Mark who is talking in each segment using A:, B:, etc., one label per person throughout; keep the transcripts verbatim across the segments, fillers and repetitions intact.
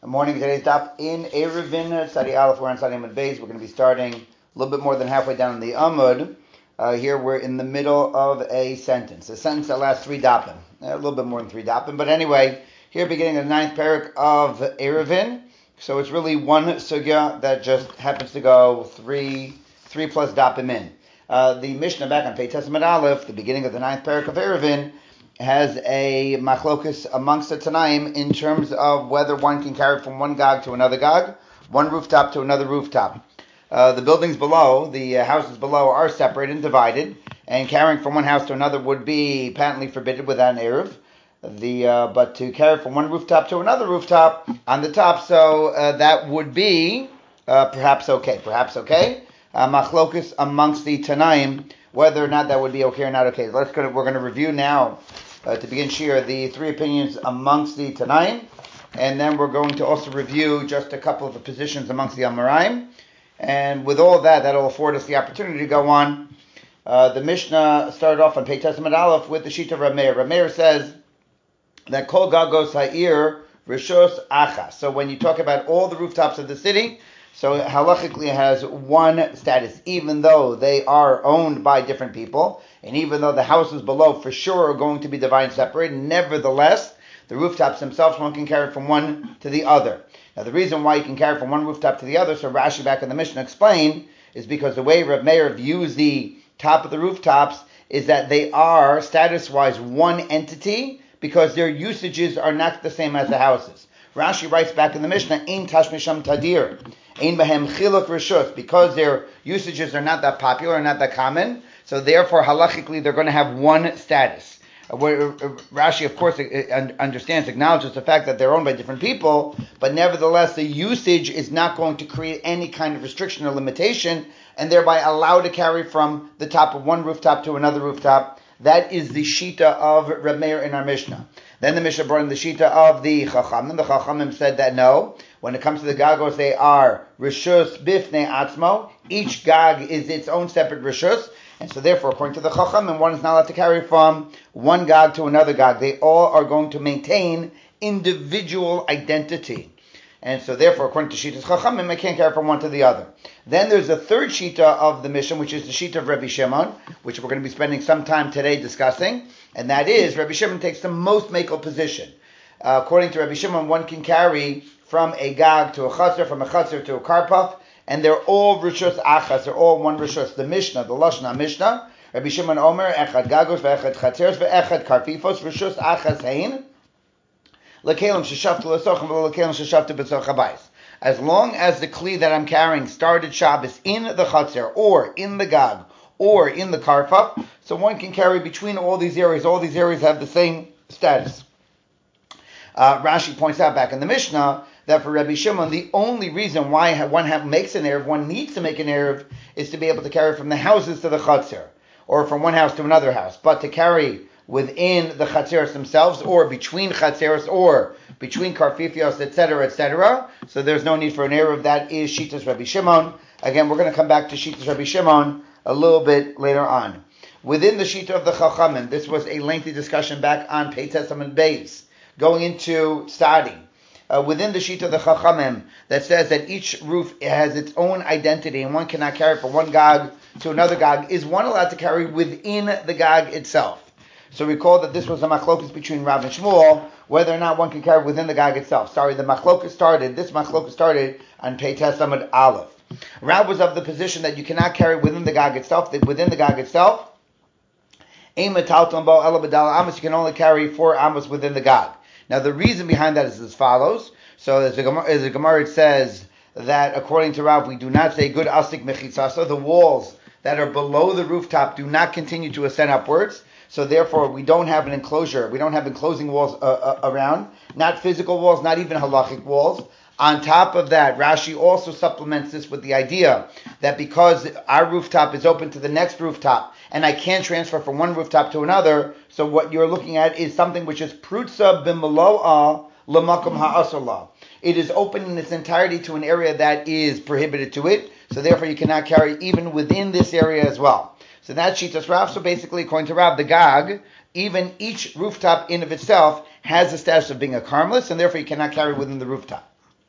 A: Good morning. Today's daf in Eruvin, Sadi Aleph. We're on Sadi Amud Beis. We're going to be starting a little bit more than halfway down in the Amud. Uh, here we're in the middle of a sentence. A sentence that lasts three dapim. A little bit more than three dapim. But anyway, here beginning of the ninth parak of Eruvin. So it's really one sugya that just happens to go three, three plus dapim in. Uh, the Mishnah back on Pei Testament Aleph, the beginning of the ninth parak of Eruvin, has a machlokus amongst the Tanaim in terms of whether one can carry from one gag to another gag, one rooftop to another rooftop. Uh, the buildings below, the uh, houses below are separated and divided, and carrying from one house to another would be patently forbidden without an eruv. The uh, but to carry from one rooftop to another rooftop on the top, so uh, that would be uh, perhaps okay, perhaps okay. Uh, machlokus amongst the Tanaim, whether or not that would be okay or not okay. Let's go. To, we're going to review now. Uh, to begin shir, the three opinions amongst the Tanaim, and then we're going to also review just a couple of the positions amongst the Amoraim, and with all of that, that'll afford us the opportunity to go on. Uh, the Mishnah started off on Pei Testament Aleph with the sheet of Rav Meir. Rav Meir says that Kol Gagos Ha'ir Rishos Achas. So when you talk about all the rooftops of the city, so halachically it has one status, even though they are owned by different people, and even though the houses below for sure are going to be divided and separated, nevertheless, the rooftops themselves, one can carry from one to the other. Now the reason why you can carry from one rooftop to the other, so Rashi back in the Mishnah explained, is because the way Rav Meir views the top of the rooftops is that they are, status-wise, one entity, because their usages are not the same as the houses. Rashi writes back in the Mishnah, Ein tashmisham tadir, ein bahem chiluk rishus, because their usages are not that popular, not that common, so therefore halachically they're going to have one status. Uh, where, uh, Rashi, of course, uh, understands, acknowledges the fact that they're owned by different people, but nevertheless the usage is not going to create any kind of restriction or limitation, and thereby allow to carry from the top of one rooftop to another rooftop. That is the shita of Reb Meir in our Mishnah. Then the Mishnah brought in the shita of the Chachamim. The Chachamim said that no, when it comes to the Gagos, they are Rishus Bifnei Atzmo. Each Gag is its own separate Rishus. And so therefore, according to the Chachamim, one is not allowed to carry from one Gag to another Gag. They all are going to maintain individual identity. And so therefore, according to Shita's Chachamim, I can't carry from one to the other. Then there's a third Shita of the Mishnah, which is the Shita of Rabbi Shimon, which we're going to be spending some time today discussing. And that is, Rabbi Shimon takes the most makel position. Uh, according to Rabbi Shimon, one can carry from a Gag to a Chatzar, from a Chatzar to a Karpaf, and they're all Rishus Achas, they're all one Rishus. The Mishnah, the Lashna Mishnah, Rabbi Shimon Omer, Echad Gagos, Ve'echad Chatzeres, Ve'echad Karfifos, Rishus Achas Hein, L'kelim Sheshaftu L'sochem, V'L'kelim Sheshaftu B'Tzoch HaBayis. As long as the Kli that I'm carrying started Shabbos in the Chatzer, or in the Gag, or in the Karfaf, so one can carry between all these areas. All these areas have the same status. Uh, Rashi points out back in the Mishnah that for Rabbi Shimon, the only reason why one have, makes an Erev, one needs to make an Erev, is to be able to carry from the houses to the Chatzer, or from one house to another house. But to carry within the Chatzeros themselves, or between Chatzeros, or between Karfifios, et cetera, et cetera, so there's no need for an Erev. That is Shitas Rabbi Shimon. Again, we're going to come back to Shitas Rabbi Shimon a little bit later on. Within the Shita of the Chachamim, this was a lengthy discussion back on Pei Testament Beis, going into Sadi. Uh, within the Shita of the Chachamim, that says that each roof has its own identity, and one cannot carry from one Gag to another Gag, is one allowed to carry within the Gag itself? So recall that this was a machlokus between Rav and Shmuel, whether or not one can carry within the Gag itself. Sorry, the machlokus started, this machlokus started on Pei Testament Aleph. Rav was of the position that you cannot carry within the Gag itself, that within the Gag itself, you can only carry four amos within the Gag. Now the reason behind that is as follows. So as the Gemara, as the Gemara says that according to Rav, we do not say good asik mechitzasa, the walls that are below the rooftop do not continue to ascend upwards. So therefore, we don't have an enclosure. We don't have enclosing walls uh, uh, around, not physical walls, not even halachic walls. On top of that, Rashi also supplements this with the idea that because our rooftop is open to the next rooftop, and I can't transfer from one rooftop to another, so what you're looking at is something which is prutza b'malo'a l'makom ha'asala. It is open in its entirety to an area that is prohibited to it, so therefore you cannot carry even within this area as well. So that's Shitas Rav. So basically, according to Rav, the Gag, even each rooftop in of itself has the status of being a karmelis, and therefore you cannot carry within the rooftop.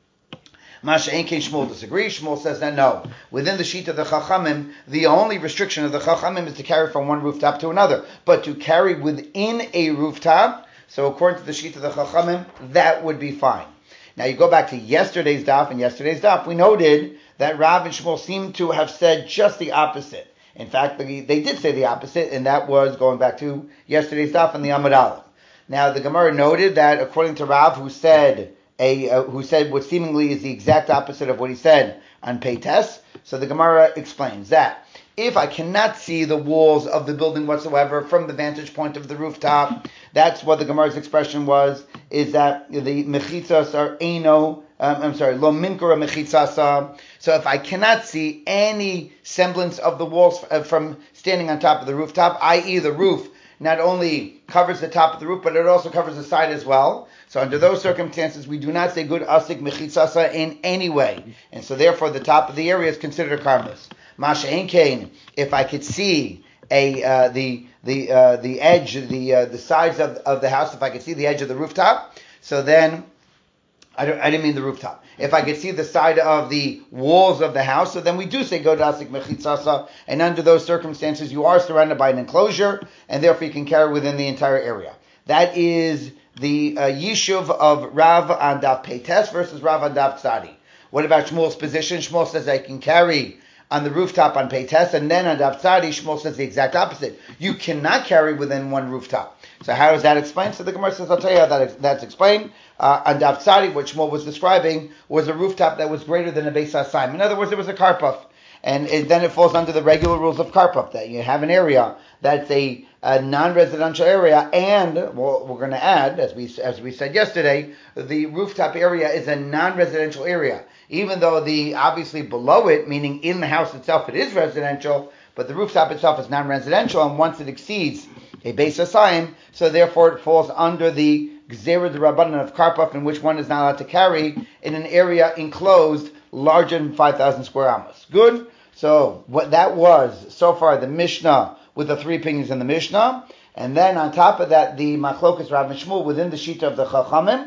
A: Masha'en Kein Shmuel disagrees. Shmuel says that no. Within the sheet of the Chachamim, the only restriction of the Chachamim is to carry from one rooftop to another. But to carry within a rooftop, so according to the sheet of the Chachamim, that would be fine. Now you go back to yesterday's daf, and yesterday's daf, we noted that Rav and Shmuel seem to have said just the opposite. In fact, they, they did say the opposite, and that was going back to yesterday's daf and the Amud Aleph. Now the Gemara noted that according to Rav, who said a uh, who said what seemingly is the exact opposite of what he said on Peites, so the Gemara explains that if I cannot see the walls of the building whatsoever from the vantage point of the rooftop, that's what the Gemara's expression was, is that the mechitzas are eino, um, I'm sorry, lo minkura mechitzasa. So if I cannot see any semblance of the walls f- from standing on top of the rooftop, that is the roof not only covers the top of the roof, but it also covers the side as well. So under those circumstances, we do not say good asik mechitzasa in any way. And so therefore the top of the area is considered a karmelis. Masha'en Kein, if I could see a uh, the the uh, the edge, the uh, the sides of of the house, if I could see the edge of the rooftop, so then I don't I didn't mean the rooftop. If I could see the side of the walls of the house, so then we do say go to asik mechitzasa, and under those circumstances you are surrounded by an enclosure, and therefore you can carry within the entire area. That is the uh, yishuv of Rav on Daf Peites versus Rav on Daf Tzadi. What about Shmuel's position? Shmuel says I can carry on the rooftop on Peites, and then on Daf Tzadi, Shmuel says the exact opposite. You cannot carry within one rooftop. So how does that explain? So the Gemara says, I'll tell you how that, that's explained. Uh, on Daf Tzadi, what Shmuel was describing was a rooftop that was greater than a Beis HaSayim. In other words, it was a karpuf. And it, then it falls under the regular rules of karpuf, that you have an area that's a, a non-residential area, and well, we're going to add, as we as we said yesterday, the rooftop area is a non-residential area. Even though the obviously below it, meaning in the house itself, it is residential, but the rooftop itself is non-residential, and once it exceeds a Beis HaSayim, so therefore it falls under the Gzera D'Rabbanan of karpuf, in which one is not allowed to carry in an area enclosed larger than five thousand square amos. Good? So what that was so far the Mishnah with the three opinions in the Mishnah, and then on top of that the Machlokas Rav and Shmuel within the Shita of the Chachamim,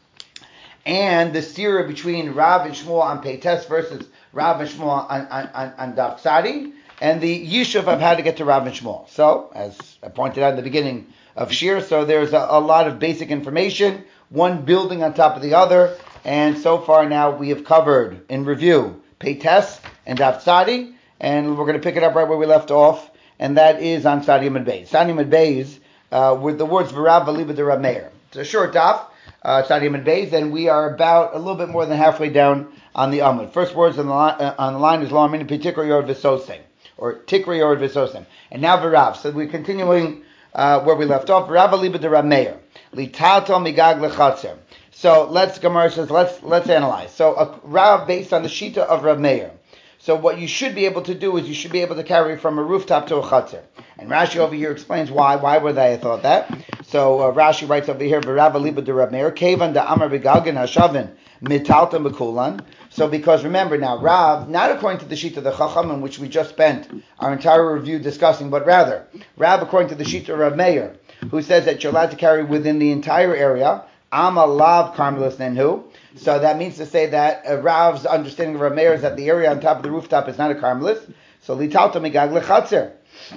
A: and the stira between Rav and Shmuel on Peites versus Rav and Shmuel on, on, on, on Daf Tzadi, and the yishuv of how to get to Rav and Shmuel. So, as I pointed out in the beginning of Shir, so there's a, a lot of basic information, one building on top of the other, and so far now we have covered, in review, Peites and Daf Tzadi, and we're going to pick it up right where we left off, and that is on Tzadi Amud Beis. Tzadi Amud Beis, uh, with the words V'Rav V'Liba de Rav Meir. It's a short daf, uh, Tzadi Amud Beis, and we are about a little bit more than halfway down on the Amud. First words on the line, uh, on the line is Lo Amin Pitikra Yord V'Sosem, or Tikra Yord V'Sosem. And now V'Rav. So we're continuing uh, where we left off. V'Rav V'Liba de Rav Meir. Litato Migag Lechatzer. So let's, Gemara says, let's let's analyze. So a Rav based on the Shita of Rav Meir. So what you should be able to do is you should be able to carry from a rooftop to a chatzir. And Rashi over here explains why. Why would I have thought that? So uh, Rashi writes over here, V'Rav Aliba de Rav Meir, Kevan da Amar B'Galgan Hashavin Mitalta Mekulan. So because remember now, Rav, not according to the sheet of the Chacham, in which we just spent our entire review discussing, but rather, Rav according to the sheet of Rav Meir, who says that you're allowed to carry within the entire area, Ama Lav Karmelis Nenhu. So that means to say that uh, Rav's understanding of Rav Meir is that the area on top of the rooftop is not a karmelis. So litalta migag lechatzer.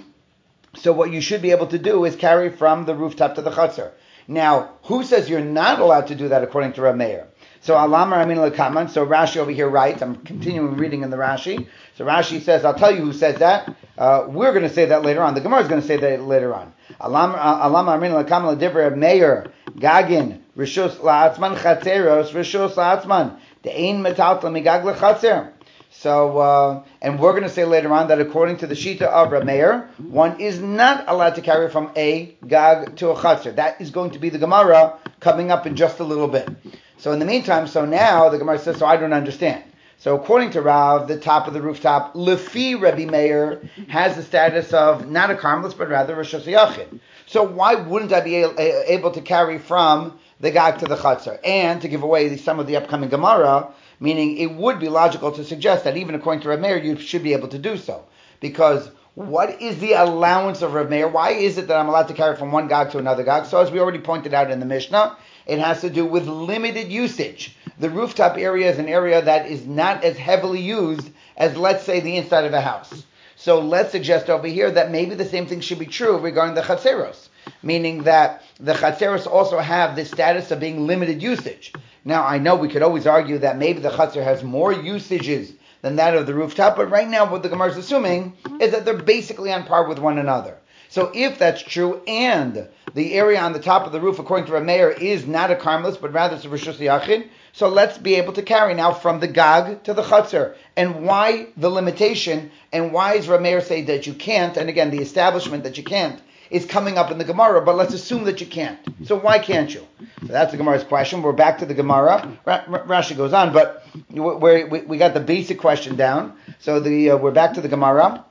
A: So what you should be able to do is carry from the rooftop to the chatzar. Now, who says you're not allowed to do that according to Rav Meir? So alamar amin lekaman. So Rashi over here writes. I'm continuing reading in the Rashi. So Rashi says, I'll tell you who says that. Uh, we're going to say that later on. The Gemara is going to say that later on. Alamar amin lekaman l'divrei Rav Meir gagin rishus la'atzman chatzeros rishus la'atzman de'ein metalta migag lechatzer. So, uh, and we're going to say later on that according to the Shita of Rav Meir, one is not allowed to carry from a gag to a chatzir. That is going to be the Gemara coming up in just a little bit. So in the meantime, so now the Gemara says, so I don't understand. So according to Rav, the top of the rooftop, Lefi Rabbi Meir, has the status of not a karmelis, but rather a Rosh Yachid. So why wouldn't I be able to carry from the gag to the chatzir? And to give away some of the upcoming Gemara, meaning it would be logical to suggest that even according to Rav Meir, you should be able to do so. Because what is the allowance of Rav Meir? Why is it that I'm allowed to carry from one gag to another gag? So as we already pointed out in the Mishnah, It has to do with limited usage. The rooftop area is an area that is not as heavily used as, let's say, the inside of a house. So let's suggest over here that maybe the same thing should be true regarding the chatzeros, meaning that the chatzeros also have the status of being limited usage. Now, I know we could always argue that maybe the chatzer has more usages than that of the rooftop, but right now what the Gemara is assuming is that they're basically on par with one another. So if that's true, and the area on the top of the roof, according to Rameir, is not a karmelis, but rather it's a rishus yachid, so let's be able to carry now from the gag to the chutzner. And why the limitation, and why does Rameir say that you can't, and again, the establishment that you can't, is coming up in the Gemara, but let's assume that you can't. So why can't you? So that's the Gemara's question. We're back to the Gemara. Ra- Ra- Rashi goes on, but we're, we we got the basic question down. So the uh, we're back to the Gemara.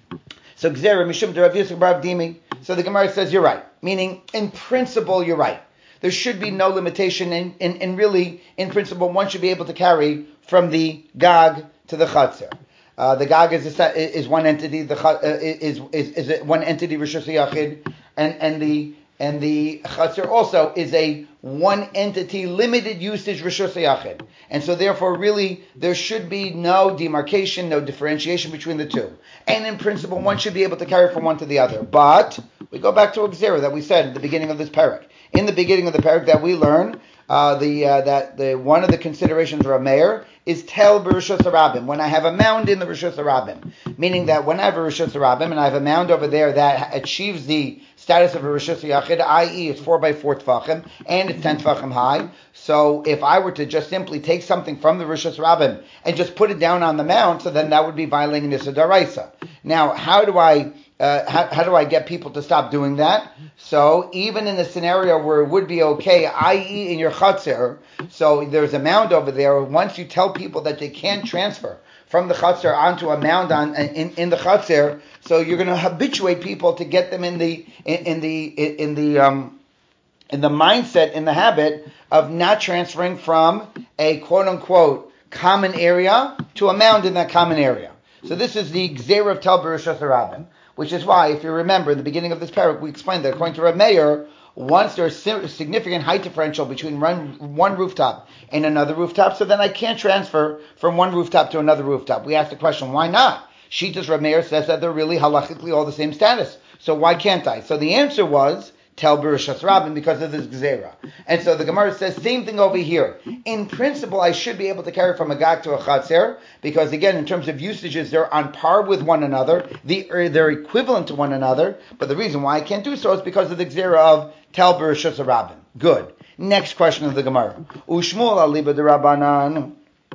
A: So Gzera Mishum de Rav Yosef bar Dimi. So the Gemara says you're right, meaning in principle you're right. There should be no limitation, and in, in, in really, in principle, one should be able to carry from the Gag to the Chatzar. Uh, the Gag is a, is one entity. The uh, is is is a, one entity Rishus Yachid, and and the and the Chatzar also is a one entity limited usage Rishus Yachid, and so therefore really there should be no demarcation, no differentiation between the two. And in principle, one should be able to carry from one to the other. But we go back to a Gzera that we said at the beginning of this parak. In the beginning of the parak that we learn uh, the uh, that the one of the considerations of Rameir is tel b'rishus harabim. When I have a mound in the rishus harabim, meaning that when I have a rishus harabim and I have a mound over there that achieves the status of a rishus yachid, that is, it's four by four tefachim and it's ten tefachim high. So if I were to just simply take something from the rishus harabim and just put it down on the mound, so then that would be violating Nisa Daraisa. Now, how do I Uh, how, how do I get people to stop doing that? So even in a scenario where it would be okay, that is in your chutzner, so there's a mound over there, once you tell people that they can't transfer from the chutzner onto a mound on in, in the chutzner, so you're going to habituate people to get them in the in, in the in the um in the mindset, in the habit of not transferring from a quote unquote common area to a mound in that common area. So this is the Gzera of Tel B'Rishus Harabim. Which is why, if you remember, in the beginning of this parak, we explained that according to Rav Meir, once there's a significant height differential between one, one rooftop and another rooftop, so then I can't transfer from one rooftop to another rooftop. We asked the question, why not? Shitas Rav Meir says that they're really halachically all the same status. So why can't I? So the answer was, Tel B'Rishus Harabim, because of this Gzera. And so the Gemara says, same thing over here. In principle, I should be able to carry from a Gag to a Chatzir, because again, in terms of usages, they're on par with one another. They're equivalent to one another. But the reason why I can't do so is because of the Gzera of Tel B'Rishus Harabim. Good. Next question of the Gemara. Ushmuel aliba de Rabbanan.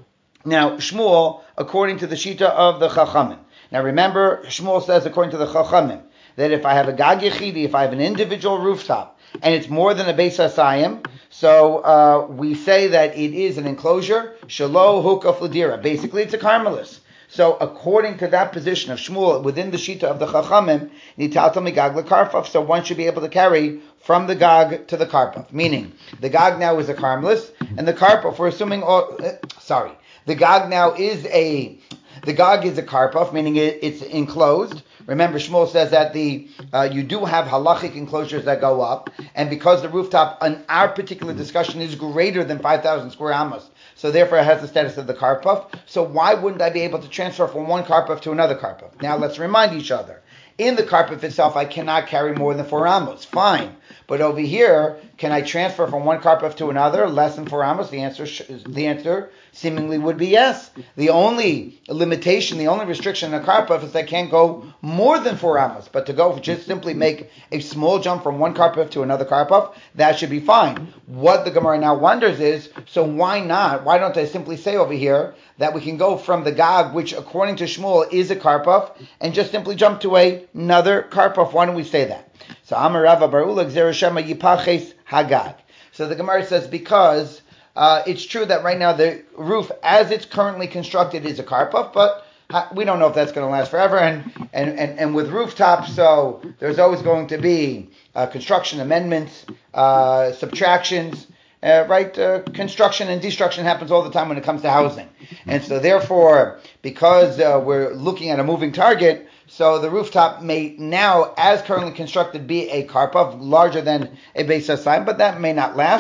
A: Now, Shmuel, according to the Shita of the Chachamim. Now remember, Shmuel says, according to the Chachamim, that if I have a Gag Yechidi, if I have an individual rooftop, and it's more than a Beis Hasayim, so uh, we say that it is an enclosure, Shalo Hukaf Ladira. Basically, it's a Carmelis. So according to that position of Shmuel, within the Shita of the Chachamim, Nitalta Migag LeKarpaf, so one should be able to carry from the Gag to the Karpaf. Meaning, the Gag now is a Carmelis, and the Karpaf, we're assuming, oh, uh, sorry, the Gag now is a, the Gag is a Karpaf, meaning it, it's enclosed. Remember, Shmuel says that the uh, you do have halachic enclosures that go up, and because the rooftop on our particular discussion is greater than five thousand square amos, so therefore it has the status of the karpaf. So why wouldn't I be able to transfer from one karpaf to another karpaf? Now let's remind each other. In the karpaf itself, I cannot carry more than four amos. Fine. But over here, can I transfer from one karpaf to another less than four amos? The answer, the answer seemingly would be yes. The only limitation, the only restriction in a karpaf is that I can't go more than four amos. But to go just simply make a small jump from one karpaf to another karpaf, that should be fine. What the Gemara now wonders is, so why not? Why don't I simply say over here that we can go from the Gag, which according to Shmuel is a karpaf, and just simply jump to a, another karpaf? Why don't we say that? So Amar Rava Barula Gzera Shema Yipaches Hagag. So the Gemara says because uh, it's true that right now the roof, as it's currently constructed, is a karpaf, but we don't know if that's going to last forever. And and, and, and with rooftops, so there's always going to be uh, construction amendments, uh, subtractions. Uh, right, uh, construction and destruction happens all the time when it comes to housing. And so therefore, because uh, we're looking at a moving target, so the rooftop may now, as currently constructed, be a karpaf, larger than a Beis Hasayim, but that may not last.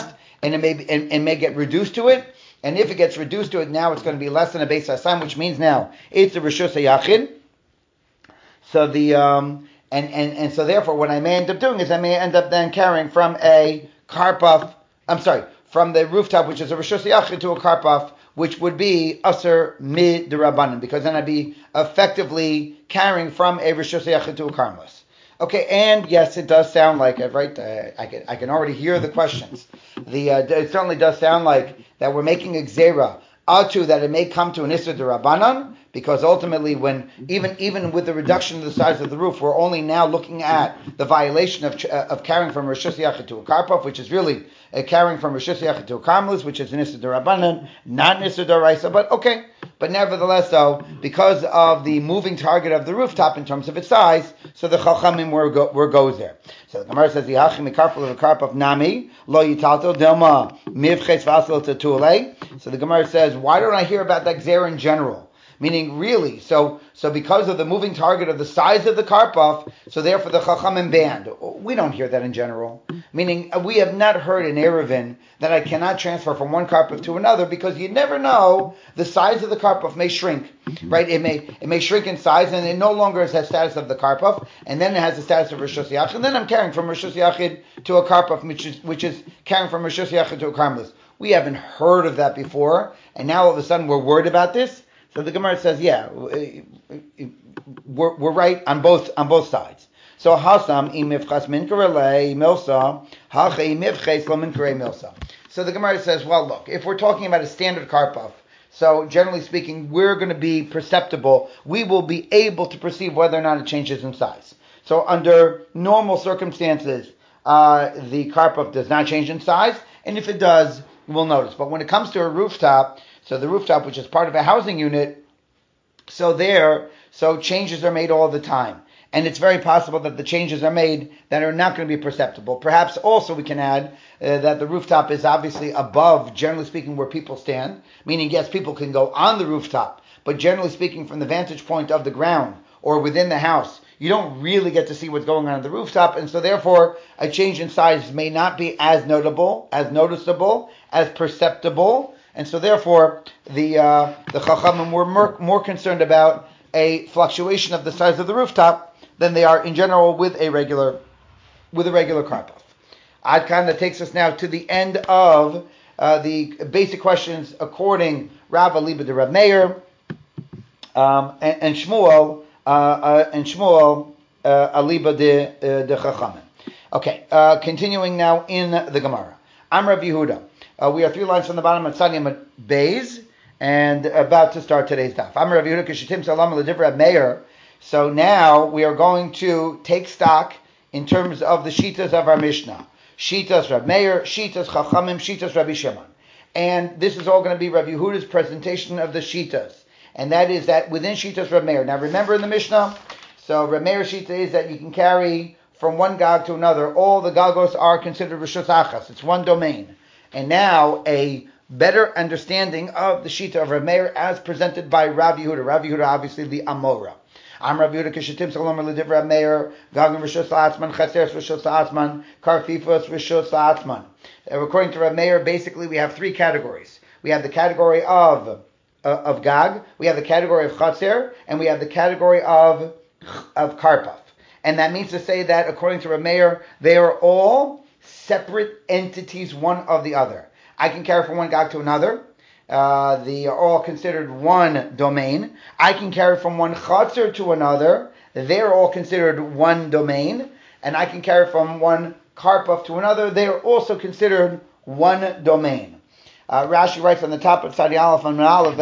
A: and it may be, and, and may get reduced to it. And if it gets reduced to it, now it's going to be less than a Beis Hassan, which means now it's a Rishus HaYachid. So the um and, and, and so therefore what I may end up doing is I may end up then carrying from a karpaf, I'm sorry, from the rooftop, which is a Rishus HaYachid, to a karpaf, which would be Aser Mid Derabanan, because then I'd be effectively carrying from a Rishus HaYachid to a karmelis. Okay, and yes, it does sound like it, right? Uh, I can I can already hear the questions. The uh, it certainly does sound like that we're making a gzera atu that it may come to an Isser Derabanan, because ultimately, when even even with the reduction of the size of the roof, we're only now looking at the violation of uh, of carrying from Rishus HaYachid to a karpaf, which is really uh, carrying from Rishus HaYachid to a karmelis, which is an Isser Derabanan, not an Isser Deraisa. But okay, but nevertheless, though, because of the moving target of the rooftop in terms of its size, so the Chachamim were go, were goes there. So the Gemara says, "Yachim mikarpul of a karpaf nami lo yitalto delma mivches vasel tetule." So the Gemara says, why don't I hear about that gzera in general? Meaning, really, so so because of the moving target of the size of the karpaf, so therefore the Chachamim banned. We don't hear that in general. Meaning, we have not heard in Eruvin that I cannot transfer from one karpaf to another, because you never know, the size of the karpaf may shrink, right? It may it may shrink in size, and it no longer has the status of the karpaf, and then it has the status of Rishus HaYachid, and then I'm carrying from Rishus HaYachid to a karpaf, which is which is carrying from Rishus HaYachid to a karmelis. We haven't heard of that before, and now all of a sudden we're worried about this. So the Gemara says, yeah, we're, we're right on both on both sides. So hasam imivchas min karelei milsa hache imivches lo min karei milsa. So the Gemara says, well, look, if we're talking about a standard karpaf, so generally speaking, we're going to be perceptible. We will be able to perceive whether or not it changes in size. So under normal circumstances, uh, the karpaf does not change in size, and if it does, we'll notice. But when it comes to a rooftop, so the rooftop, which is part of a housing unit, so there, so changes are made all the time. And it's very possible that the changes are made that are not going to be perceptible. Perhaps also we can add uh, that the rooftop is obviously above, generally speaking, where people stand. Meaning, yes, people can go on the rooftop, but generally speaking, from the vantage point of the ground or within the house, you don't really get to see what's going on on the rooftop. And so therefore, a change in size may not be as notable, as noticeable, as perceptible. And so therefore, the uh, the Chachamim were more, more concerned about a fluctuation of the size of the rooftop than they are in general with a regular with a regular karpaf. Ad Kan, that takes us now to the end of uh, the basic questions according Rav Aliba de Rav Meir um, and, and Shmuel uh, uh, and Shmuel uh, Aliba de uh, de Chachamim. Okay, uh, continuing now in the Gemara. I'm Rav Yehuda. Uh, we are three lines from the bottom of Tzadiyam Beis, and about to start today's daf. I'm Rav Yehuda Kishitim Salam L'Divrei Rav Meir. So now we are going to take stock in terms of the shitas of our Mishnah. Shitas Rav Meir, shitas Chachamim, shitas Rabbi Shimon. And this is all going to be Rav Yehuda's presentation of the shitas. And that is that within shitas Rav Meir. Now remember in the Mishnah, so Rav Meir's shita is that you can carry from one gag to another. All the gagos are considered Rishus Achas. It's one domain. And now a better understanding of the shita of Rav Meir as presented by Rav Yehuda. Rav Yehuda, obviously the Amora. I'm Rav Yehuda Kishitim Salom L'Divrei Rav Meir, Gagim Rishus La'atzman, Chaseres Rishus La'atzman, Karfifos Rishus La'atzman. According to Rav Meir, basically we have three categories. We have the category of uh, of Gag, we have the category of Chaser, and we have the category of of Karpaf. And that means to say that according to Rav Meir, they are all separate entities, one of the other. I can carry from one gag to another. Uh, they are all considered one domain. I can carry from one chatzar to another. They're all considered one domain. And I can carry from one karpaf to another. They are also considered one domain. Uh, Rashi writes on the top of Tzadi Aleph and Aleph,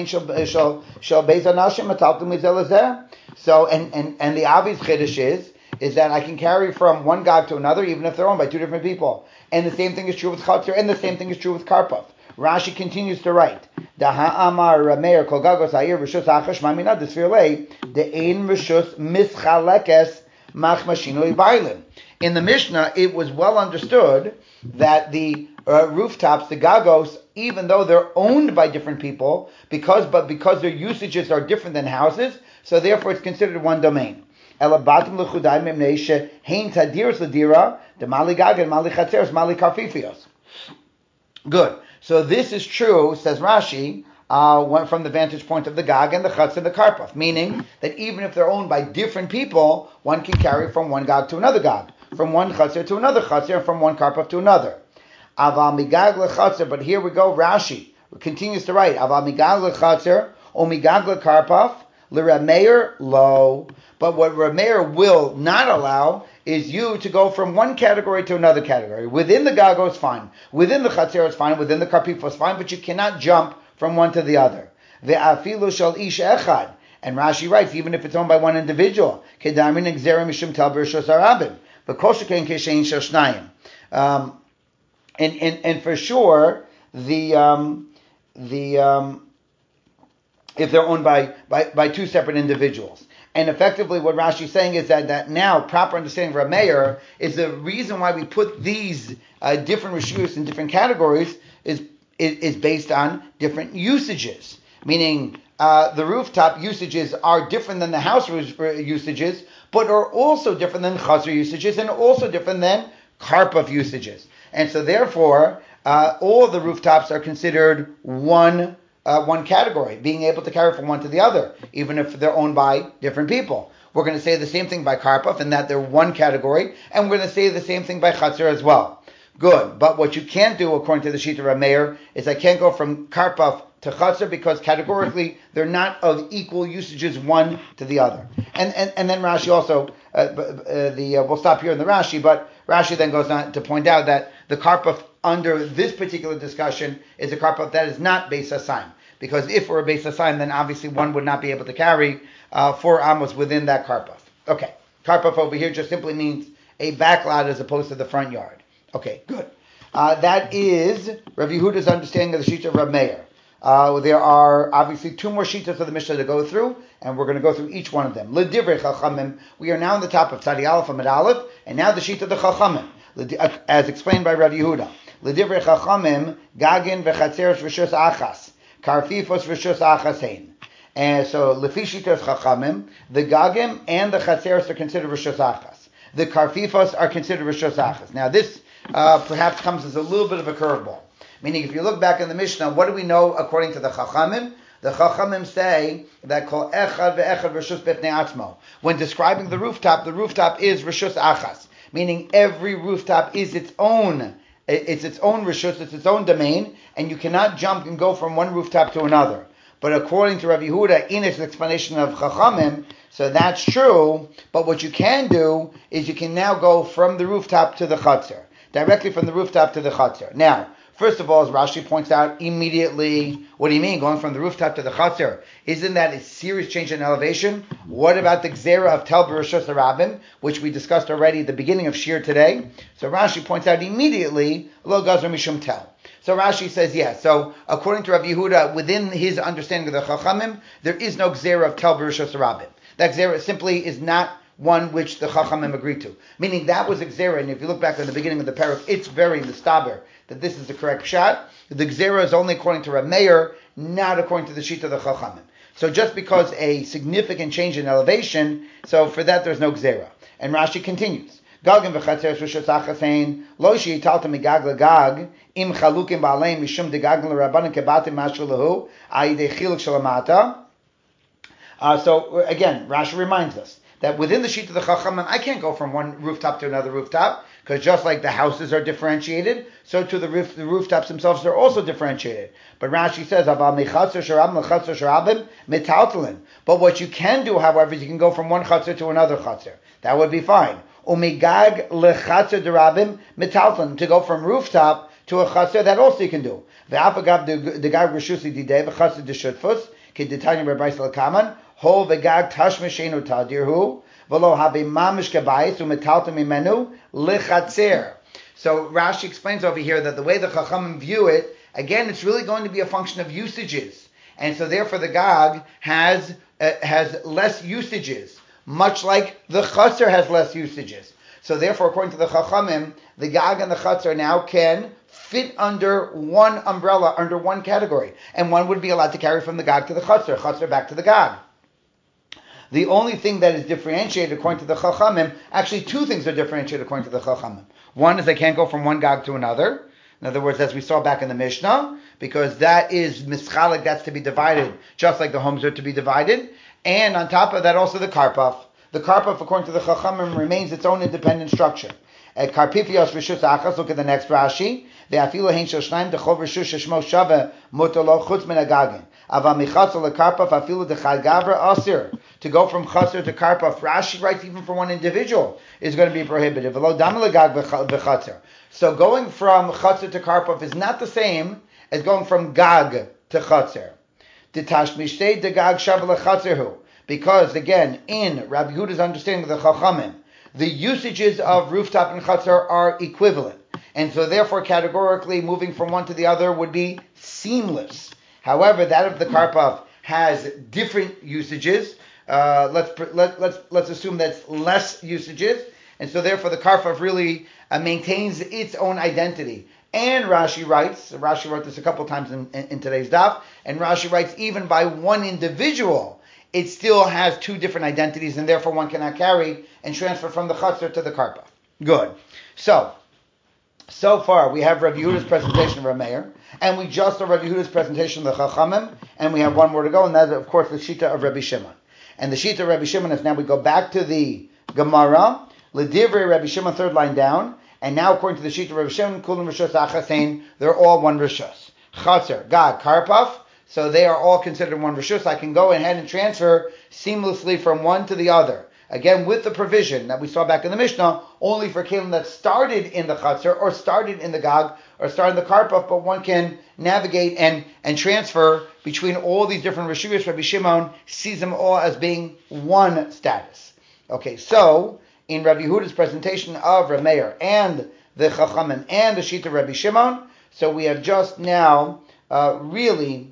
A: so and, and, and the obvious chiddush is is that I can carry from one gag to another, even if they're owned by two different people. And the same thing is true with chatzar, and the same thing is true with karpaf. Rashi continues to write, Daha Amar Rameir Kol Gagos Ha'ir Rishus Achash Mamina Desfirlei De'ein Rishus Mischalekes Mach Mashinoi Bailin. In the Mishnah, it was well understood that the uh, rooftops, the gagos, even though they're owned by different people, because but because their usages are different than houses, so therefore it's considered one domain. Elabatim l'chudai memneishe hein tadiros l'dira the mali gag and mali chatzeros mali karfifios. Good. So this is true, says Rashi, uh, from the vantage point of the Gag and the Chatz and the Karpov, meaning that even if they're owned by different people, one can carry from one Gag to another Gag, from one Chatzir to another Chatzir, and from one Karpov to another. Aval migag lechatzir, but here we go, Rashi continues to write, Aval migag lechatzir, o migag lekarpov, l'Rameir lo. But what Rameir will not allow is you to go from one category to another category. Within the Gago is fine. Within the Chatzir is fine. Within the Karpifo is fine. But you cannot jump from one to the other. Ve'afilu shal ish echad. And Rashi writes, even if it's owned by one individual. Kedamin exerim mishum tel b'rishos harabim. V'kol shekain keshein shel shnayim. Um, and, and, and for sure, the, um, the, um, if they're owned by, by, by two separate individuals. And effectively what Rashi is saying is that, that now proper understanding of Rameir is the reason why we put these uh, different rishus in different categories is, is, is based on different usages. Meaning uh, the rooftop usages are different than the house usages, but are also different than chazir usages and also different than karpov usages. And so therefore, uh, all of the rooftops are considered one Uh, one category, being able to carry from one to the other, even if they're owned by different people. We're going to say the same thing by Karpov, in that they're one category, and we're going to say the same thing by Chatzir as well. Good. But what you can't do, according to the Shita Rameir, is I can't go from Karpov to Chatzir because categorically they're not of equal usages one to the other. And and, and then Rashi also, uh, uh, the uh, we'll stop here in the Rashi, but Rashi then goes on to point out that the Karpov under this particular discussion is a Karpov that is not Beis Hasayim. Because if we're a Beis Hasayim, then obviously one would not be able to carry uh, four amos within that Karpov. Okay, Karpov over here just simply means a back lot as opposed to the front yard. Okay, good. Uh, that is Rav Yehuda's understanding of the Shita of Rav Meir. Uh, there are obviously two more Shitas of the Mishnah to go through, and we're going to go through each one of them. L'divrei Chachamim, we are now on the top of Tzadi Aleph Amid Aleph, and now the Shita of the Chachamim, as explained by Rav Yehuda. L'divrei Chachamim, Gagin v'chatzeres v'shus achas. Karfifos rishus achasein. And so, lefishitos chachamim, the gagim and the chatzeros are considered rishus achas. The karfifos are considered rishus achas. Now, this uh, perhaps comes as a little bit of a curveball. Meaning, if you look back in the Mishnah, what do we know according to the chachamim? The chachamim say that kol echad ve'echad rishus b'pnei atzmo. When describing the rooftop, the rooftop is rishus achas. Meaning, every rooftop is its own. It's its own rishus, it's its own domain, and you cannot jump and go from one rooftop to another. But according to Rav Yehuda, in its explanation of Chachamim, so that's true, but what you can do is you can now go from the rooftop to the Chatzir, directly from the rooftop to the Chatzir. Now, first of all, as Rashi points out immediately, what do you mean, going from the rooftop to the Chatzir? Isn't that a serious change in elevation? What about the Gzera of Tel B'Rishos HaRabim, which we discussed already at the beginning of Shir today? So Rashi points out immediately, Lo Gazra Mishum Tel. So Rashi says yes. So according to Rav Yehuda, within his understanding of the Chachamim, there is no Gzera of Tel B'Rishos HaRabim. That Gzera simply is not one which the Chachamim agreed to. Meaning that was a Gzera, and if you look back in the beginning of the parak, it's very mistaber that this is the correct shot. The Gzera is only according to Rav Meir, not according to the Shita of the Chachamim. So just because a significant change in elevation, so for that there's no Gzera. And Rashi continues. Gagim v'chatzeres rishus achasein lo sheyitalta migag legag im chalukim ba'aleim mishum degagim l'rabbanim kebatim mashu lahu ayidei chiluk shalamata. So again, Rashi reminds us that within the sheet of the Chachamim, I can't go from one rooftop to another rooftop, because just like the houses are differentiated, so too the, roof, the rooftops themselves are also differentiated. But Rashi says, but what you can do, however, is you can go from one chatzir to another chatzir. That would be fine. Umigag lechatzir derabim metalton, to go from rooftop to a chatzir, that also you can do. Ve'afagav degag reshusi didei v'chatzir deshutfus, k'detanya b'braisa l'kaman, Ho v'gag tashmeshenu tadirhu v'lo have mamish kabayis u'metaltem imenu lechatzer. So Rashi explains over here that the way the Chachamim view it, again, it's really going to be a function of usages, and so therefore the Gag has uh, has less usages, much like the Chatzar has less usages. So therefore, according to the Chachamim, the Gag and the Chatzar now can fit under one umbrella, under one category, and one would be allowed to carry from the Gag to the Chatzar, Chatzar back to the Gag. The only thing that is differentiated according to the Chachamim, actually two things are differentiated according to the Chachamim. One is I can't go from one Gag to another. In other words, as we saw back in the Mishnah, because that is mischalik, that's to be divided, just like the homes are to be divided. And on top of that, also the karpaf. The karpaf, according to the Chachamim, remains its own independent structure. At Karpifios Rishus Achas, look at the next Rashi. The Afilu Hein Shel Shnaim Dechov Rishus Sheshmo Shava Mutalo Chutz Min Agagin. Ava Michatzel LeKarpaf Afilu Dechad Gavra Asir. To go from Chaser to Karpaf, Rashi writes even for one individual is going to be prohibited. V'lo Dam Legag V'Chatzer. So going from Chaser to Karpaf is not the same as going from Gag to Chaser. Ditash Mishtei Degag Shav LeChatzerhu. Because again, in Rabbi Yehuda's understanding of the Chachamim, the usages of rooftop and chutzner are equivalent. And so therefore, categorically, moving from one to the other would be seamless. However, that of the karpaf has different usages. Uh, let's, let, let's, let's assume that's less usages. And so therefore, the karpaf really uh, maintains its own identity. And Rashi writes, Rashi wrote this a couple times in, in, in today's daf, and Rashi writes, even by one individual, it still has two different identities, and therefore one cannot carry and transfer from the chutzner to the karpaf. Good. So, so far we have Rabbi Yehuda's presentation of Rameir, and we just saw Rabbi Yehuda's presentation of the Chachamim, and we have one more to go, and that is, of course, the Shita of Rabbi Shimon. And the Shita of Rabbi Shimon is now we go back to the Gemara, L'divrei Rabbi Shimon, third line down, and now according to the Shita of Rabbi Shimon, Kulam Rishos Achasein, they're all one Rishos. Chutzner, Gag, Karpaf, so they are all considered one Rishus. I can go ahead and transfer seamlessly from one to the other. Again, with the provision that we saw back in the Mishnah, only for Kalim that started in the Chatzar, or started in the Gag, or started in the Karpaf, but one can navigate and, and transfer between all these different Rishuyos. Rabbi Shimon sees them all as being one status. Okay, so, in Rabbi Yehuda's presentation of Rameir, and the Chachamim, and the Shita of Rabbi Shimon, so we have just now uh, really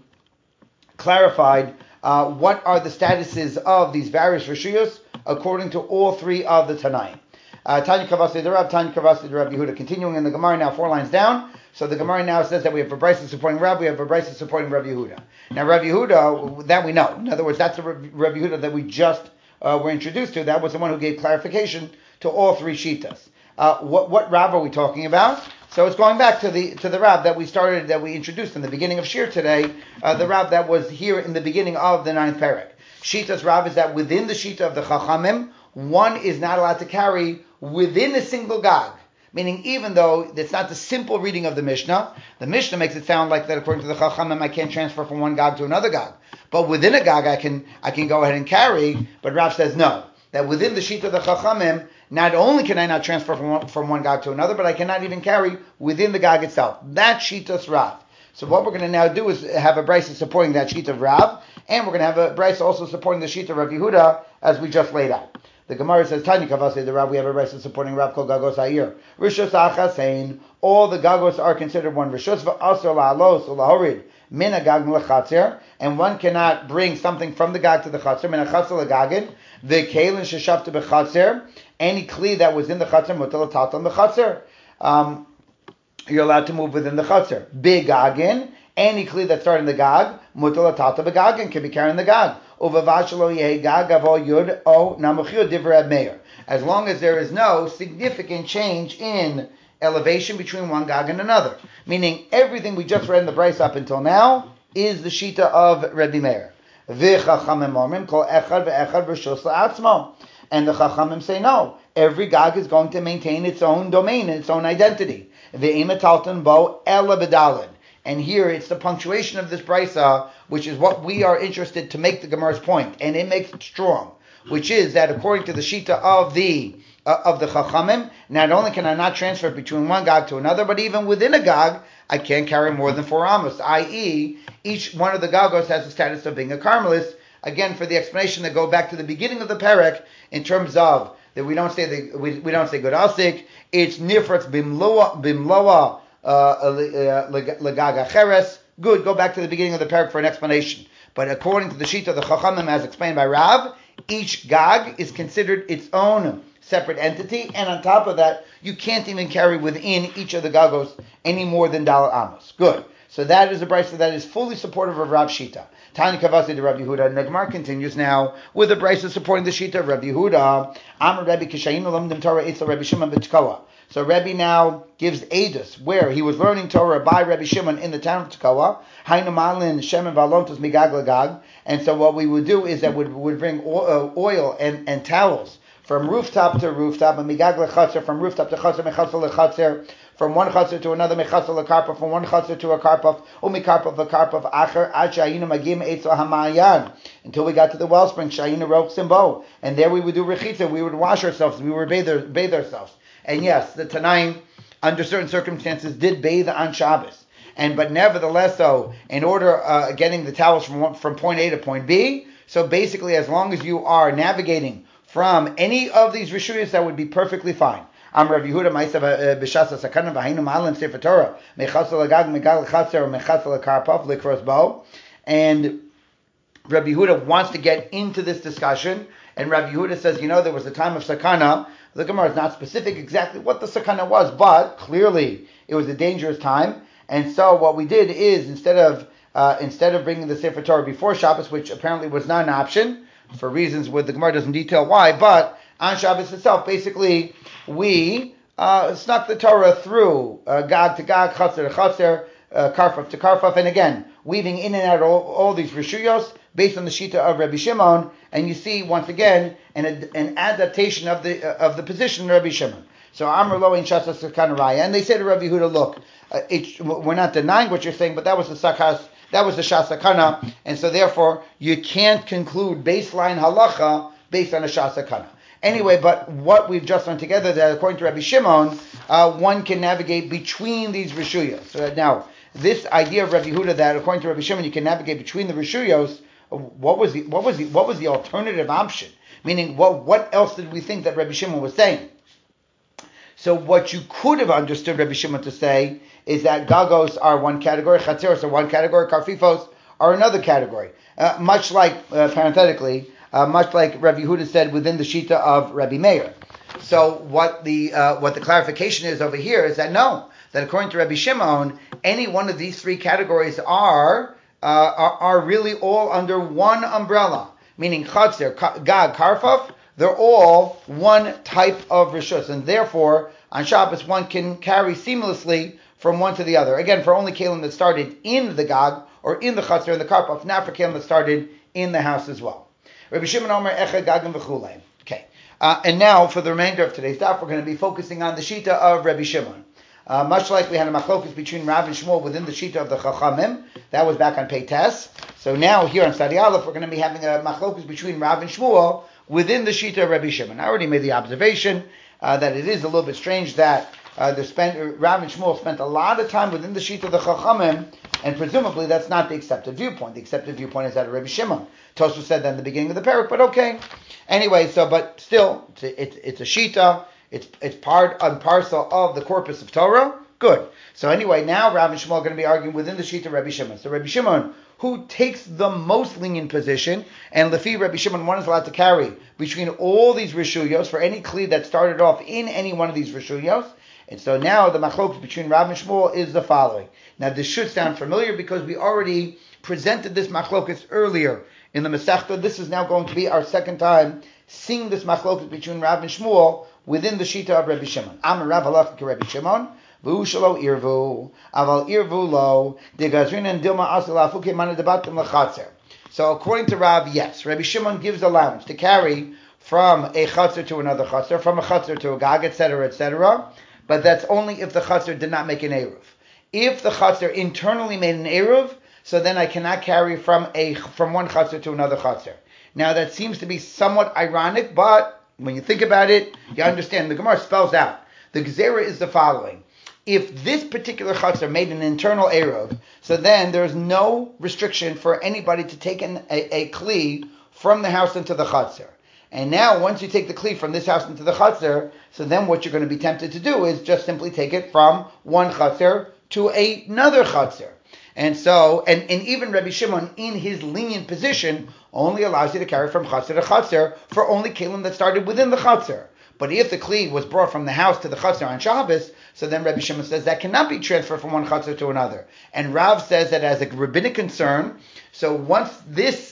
A: clarified uh, what are the statuses of these various Rishuyos according to all three of the Tanaim. Uh, Tanya Kavasi the Rab, Tanya Kavasi the Rab Yehuda. Continuing in the Gemara now, four lines down. So the Gemara now says that we have a Brisa supporting Rab, we have a Brisa supporting Rabbi Yehuda. Now Rabbi Yehuda, that we know. In other words, that's the Rabbi Yehuda that we just uh, were introduced to. That was the one who gave clarification to all three Shitas. Uh, what, what Rab are we talking about? So it's going back to the to the Rab that we started, that we introduced in the beginning of Shir today, uh, the Rab that was here in the beginning of the ninth parak. Shita's Rab is that within the Shita of the Chachamim, one is not allowed to carry within a single Gag. Meaning, even though it's not the simple reading of the Mishnah, the Mishnah makes it sound like that according to the Chachamim, I can't transfer from one Gag to another Gag. But within a Gag, I can I can go ahead and carry, but Rab says no. That within the Shita of the Chachamim, not only can I not transfer from one, from one Gag to another, but I cannot even carry within the Gag itself. That's Shita's Rav. So what we're going to now do is have a Brisa supporting that Shita of Rav, and we're going to have a Brisa also supporting the Shita of Rav Yehuda, as we just laid out. The Gemara says, Tanya Kavase the Rav, we have a Brisa supporting Rav called Gagos Ha'ir. Rishos Achasein, all the Gagos are considered one Rishos, v'asor la'alos u'lahorid min ha'gag l'chatzer, and one cannot bring something from the Gag to the Chatzer, min ha'chatzer l'gagin, the Kaelin sheshavta b'chatzer, any kli that was in the Chatzer, mutal tatal b'chatzer. Um, you're allowed to move within the Chatzer. B'gagin, any kli that started in the Gag, mutal tatal b'gagin, can be carried in the Gag. As long as there is no significant change in elevation between one Gag and another. Meaning everything we just read in the Brisa up until now is the Shita of Rabbi Meir. And the Chachamim say no. Every Gag is going to maintain its own domain and its own identity. And here it's the punctuation of this Brisa, which is what we are interested to make the Gemara's point, and it makes it strong, which is that according to the Shita of the uh, of the Chachamim, not only can I not transfer between one Gag to another, but even within a Gag, I can't carry more than four amos, that is, each one of the Gagos has the status of being a Carmelist. Again, for the explanation that go back to the beginning of the Perek, in terms of that we don't say the we, we don't say Good Asik, it's Nifratz Bimloa Bimloa Lagaga Cheres. Good, go back to the beginning of the parak for an explanation. But according to the Shita of the Chachamim, as explained by Rav, each Gag is considered its own separate entity, and on top of that, you can't even carry within each of the Gagos any more than Dal Amos. Good. So that is a Brisa that is fully supportive of Rav Shita. Tani Kavasi to Rav Yehuda. And the Gemara continues now with a Brisa supporting the Shita of Rav Yehuda. Amar Rabbi Kishayim Lamdim Torah Eitzel Rabbi Shimon B'Tkoa. So Rebbe now gives Edus, where he was learning Torah by Rebbe Shimon in the town of Tekoa. Hainu malin shemen v'alontos migag l'gag. And so what we would do is that we would bring oil and, and towels from rooftop to rooftop, and migag l'chatzer, from rooftop to chatzer, mechatzer l'chatzer, from one chatzer to another, mechatzer l'karpov, from one chatzer to a karpov, umikarpov l'karpov acher, ad shayinu magim etzel hamayan, until we got to the wellspring, shayinu roch simbo, and there we would do rechitza, we would wash ourselves, we would bathe, bathe ourselves. And yes, the Tanaim, under certain circumstances, did bathe on Shabbos. And but nevertheless, though, in order uh, getting the towels from one, from point A to point B, so basically, as long as you are navigating from any of these rishuyos, that would be perfectly fine. Am Rav Yehuda Ma'asav b'Shas Sakana v'Hainu Ma'alim Sefer Torah Mechatzel Agag Megal Chatzer Mechatzel Karpov Likros Bo, and Rabbi Yehuda wants to get into this discussion, and Rabbi Yehuda says, you know, there was a time of sakana. The Gemara is not specific exactly what the sakana was, but clearly it was a dangerous time. And so what we did is, instead of uh, instead of bringing the Sefer Torah before Shabbos, which apparently was not an option for reasons where the Gemara doesn't detail why, but on Shabbos itself, basically we uh, snuck the Torah through uh, Gag to Gag, Chatzer to Chatzer, uh, Karfaf to Karfaf, and again weaving in and out all, all these rishuyos based on the shita of Rabbi Shimon, and you see once again an, an adaptation of the uh, of the position of Rabbi Shimon. So Amr Lo in Shasa Sakana Raya, and they say to Rabbi Yehuda, look, uh, it, we're not denying what you're saying, but that was the sakas, that was the Shasakana, and so therefore you can't conclude baseline halacha based on a Shasakana. Anyway, but what we've just learned together, that according to Rabbi Shimon, uh, one can navigate between these rishuyos. So now, this idea of Rabbi Yehuda that according to Rabbi Shimon you can navigate between the rishuyos, what was the what was the what was the alternative option? Meaning, what what else did we think that Rabbi Shimon was saying? So what you could have understood Rabbi Shimon to say is that gagos are one category, chatzeros are one category, karfifos are another category. Uh, much like, uh, parenthetically, uh, much like Rabbi Yehuda said within the shita of Rabbi Meir. So what the uh, what the clarification is over here is that no, that according to Rabbi Shimon, any one of these three categories are uh, are, are really all under one umbrella, meaning chatzer, gag, karfaf. They're all one type of rishus, and therefore on Shabbos one can carry seamlessly from one to the other. Again, for only kelim that started in the gag or in the chatzer and the karpaf, not for kelim that started in the house as well. Rabbi Shimon Omer Echad Gagim v'chulei. Okay, uh, and now for the remainder of today's daf, we're going to be focusing on the shita of Rabbi Shimon. Uh, much like we had a machlokus between Rav and Shmuel within the shita of the Chachamim, that was back on Peites. So now here on Stadi Aleph, we're going to be having a machlokus between Rav and Shmuel within the shita of Rabbi Shimon. I already made the observation uh, that it is a little bit strange that uh, the spent, Rav and Shmuel spent a lot of time within the shita of the Chachamim, and presumably that's not the accepted viewpoint. The accepted viewpoint is that of Rabbi Shimon. Tosfos said that in the beginning of the parak, but okay. Anyway, so but still, it's a, it's, it's a shita. It's it's part and parcel of the corpus of Torah. Good. So anyway, now Rav and Shmuel are going to be arguing within the shita of Rabbi Shimon. So Rabbi Shimon, who takes the most lenient position, and Lefi Rabbi Shimon, one is allowed to carry between all these rishuyos for any kli that started off in any one of these rishuyos. And so now the machlokes between Rav and Shmuel is the following. Now this should sound familiar because we already presented this machlokas earlier in the Masechta. This is now going to be our second time seeing this machlokas between Rav and Shmuel within the shita of Rabbi Shimon. Amar Rav halacha Rabbi Shimon, v'hu shelo irvu, aval irvu lo, de gazrin and dilma asel afuke mana debatim lechatzer. So according to Rav, yes, Rabbi Shimon gives allowance to carry from a chatzer to another chatzer, from a chatzer to a gag, et cetera, et cetera. But that's only if the chatzer did not make an eruv. If the chatzer internally made an eruv, so then I cannot carry from a from one chatzer to another chatzer. Now that seems to be somewhat ironic, but when you think about it, you understand. The Gemara spells out. The Gezerah is the following. If this particular chatzer made an internal eruv, so then there is no restriction for anybody to take an, a, a kli from the house into the chatzer. And now, once you take the kli from this house into the chatzer, so then what you're going to be tempted to do is just simply take it from one chatzer to another chatzer. And so, and, and even Rabbi Shimon, in his lenient position, only allows you to carry from chatzer to chatzer for only kelim that started within the chatzer. But if the kli was brought from the house to the chatzer on Shabbos, so then Rabbi Shimon says that cannot be transferred from one chatzer to another. And Rav says that as a rabbinic concern, so once this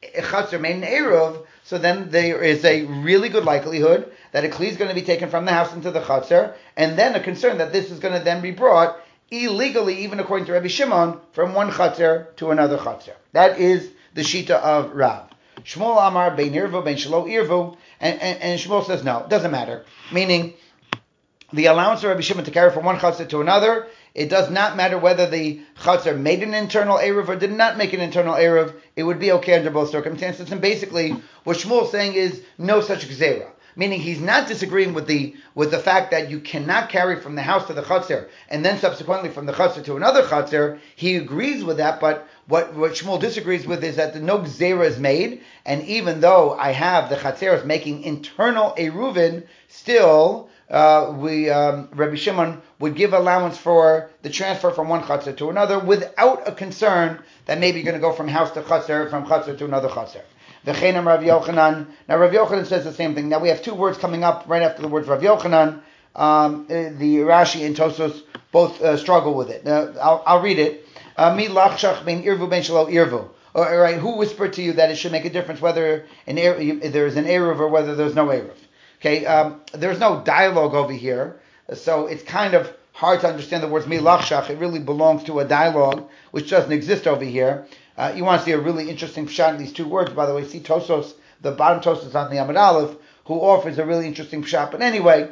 A: Chatzar made an Eruv, so then there is a really good likelihood that a Kli is going to be taken from the house into the Chatzar, and then a concern that this is going to then be brought illegally, even according to Rabbi Shimon, from one Chatzar to another Chatzar. That is the Shita of Rav. Shmuel Amar bein Irvu, bein Shelo Irvu, and, and, and Shmuel says no, it doesn't matter. Meaning, the allowance of Rabbi Shimon to carry from one Chatzar to another, it does not matter whether the Chatzar made an internal Eruv or did not make an internal Eruv, it would be okay under both circumstances. And basically, what Shmuel is saying is no such Gzera. Meaning he's not disagreeing with the with the fact that you cannot carry from the house to the Chatzar and then subsequently from the Chatzar to another Chatzar. He agrees with that, but what, what Shmuel disagrees with is that the no Gzera is made, and even though I have the Chatzeros making internal Eruvin, still uh, we um, Rabbi Shimon would give allowance for the transfer from one Chatzar to another without a concern that maybe you're going to go from house to Chatzar, from Chatzar to another Chatzar. V'chein Rav Yochanan. Now Rav Yochanan says the same thing. Now we have two words coming up right after the words Rav Yochanan. Um, the Rashi and Tosos both uh, struggle with it. Uh, I'll, I'll read it. Mi lachshach ben irvu ben shelo irvu. All right, who whispered to you that it should make a difference whether an er, there's an eruv or whether there's no eruv? Okay, um, there's no dialogue over here, so it's kind of hard to understand the words mi lachshach. It really belongs to a dialogue which doesn't exist over here. Uh, you want to see a really interesting pshat in these two words, by the way, see Tosos, the bottom Tosos on the Amud Aleph, who offers a really interesting pshat. But anyway,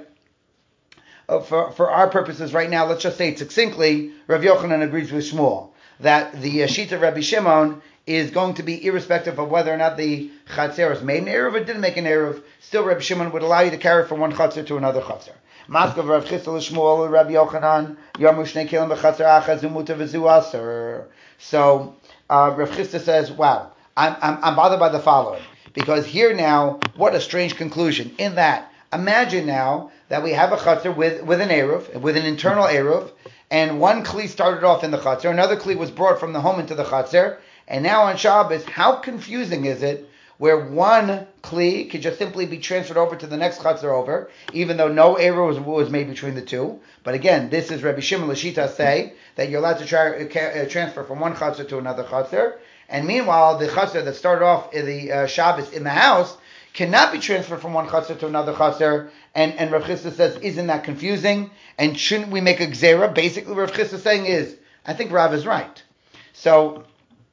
A: uh, for, for our purposes right now, let's just say it succinctly, Rav Yochanan agrees with Shmuel, that the uh, Shita of Rabbi Shimon is going to be irrespective of whether or not the Chatzeros made an Eruv or didn't make an Eruv. Still, Rabbi Shimon would allow you to carry from one Chatzer to another Chatzer. Maskav Rav Chisel Shmuel, Rabbi Yochanan, Yarmu Shnei Kelim B'Chatzer Achaz Umuta V'Zu Aser. So, Uh, Rav Chisda says, wow, I'm, I'm, I'm bothered by the following. Because here now, what a strange conclusion. In that, imagine now that we have a chutzner with, with an Eruv, with an internal Eruv, and one Kli started off in the chutzner, another Kli was brought from the home into the chutzner, and now on Shabbos, how confusing is it where one Kli could just simply be transferred over to the next chutzner over, even though no Eruv was, was made between the two. But again, this is Rabbi Shimon Lashita say that you're allowed to tra- uh, transfer from one chutzner to another chutzner. And meanwhile, the chutzner that started off in the uh, Shabbos in the house cannot be transferred from one chutzner to another chutzner. And, and Rav Chisda says, isn't that confusing? And shouldn't we make a gzera? Basically, Rav Chisda is saying is, I think Rav is right. So,